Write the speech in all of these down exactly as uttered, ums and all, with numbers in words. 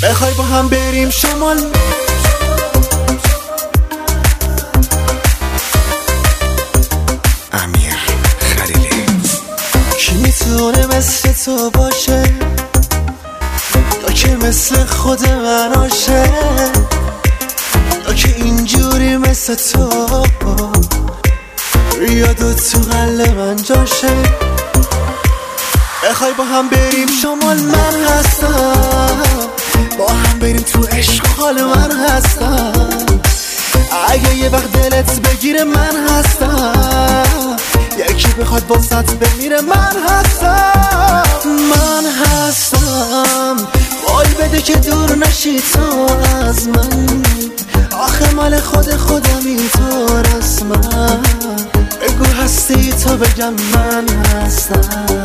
بخوای با هم بریم شمال، امیر خلیلی. کی میتونه مثل تو باشه یا که مثل خود من باشه، یا که اینجوری مثل تو یادو تو قلب من جاشه. بخوای با هم بریم شمال من هستم، با هم بریم تو عشق حال من هستم. اگه یه وقت دلت بگیره من هستم، یکی بخواد واسط بمیره من هستم. من هستم وای بده که دور نشی تو از من، آخه مال خود خودمی تو رسمن. بگو هستی تو بگم من هستم.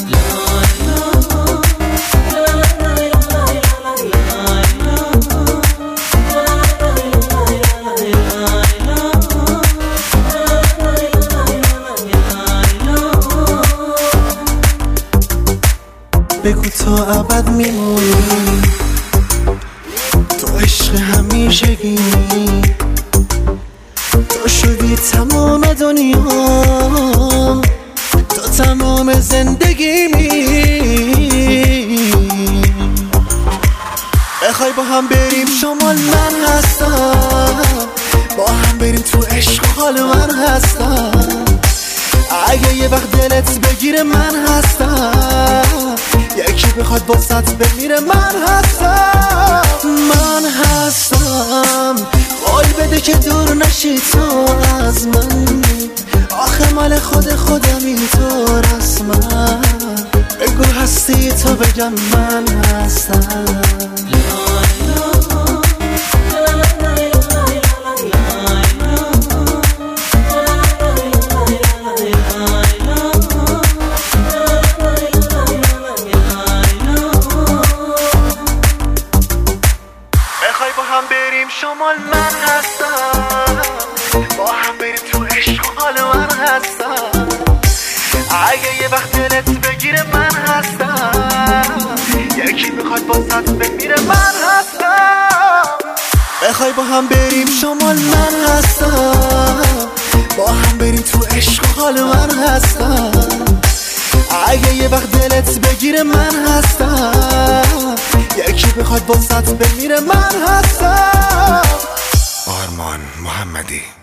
بگو تو ابد میمونی، تو عشق همیشگی، تو شدی تمام دنیا، تو تمام زندگیمی. بخوای با هم بریم شمال من هستم، با هم بریم تو عشق حال من هستم. اگه یه وقت دلت بگیره من هستم، یکی بخواد واسط بمیره من هستم. من هستم وای بده که دور نشی تو از من، آخه مال خود خودمی تو رسمن. بگو هستی تو بگم من هستم. بریم شمال من هستم، با هم بریم تو عشق حال من هستم. اگه یه وقت دلت بگیره من هستم، یکی میخواد واسط بمیره من هستم. بخوای با هم بریم شمال من هستم، با هم بریم تو عشق حال من هستم. اگه یه وقت دلت بگیره من هستم، یکی بخواد واسط بمیره من هستم. آرمان محمدی.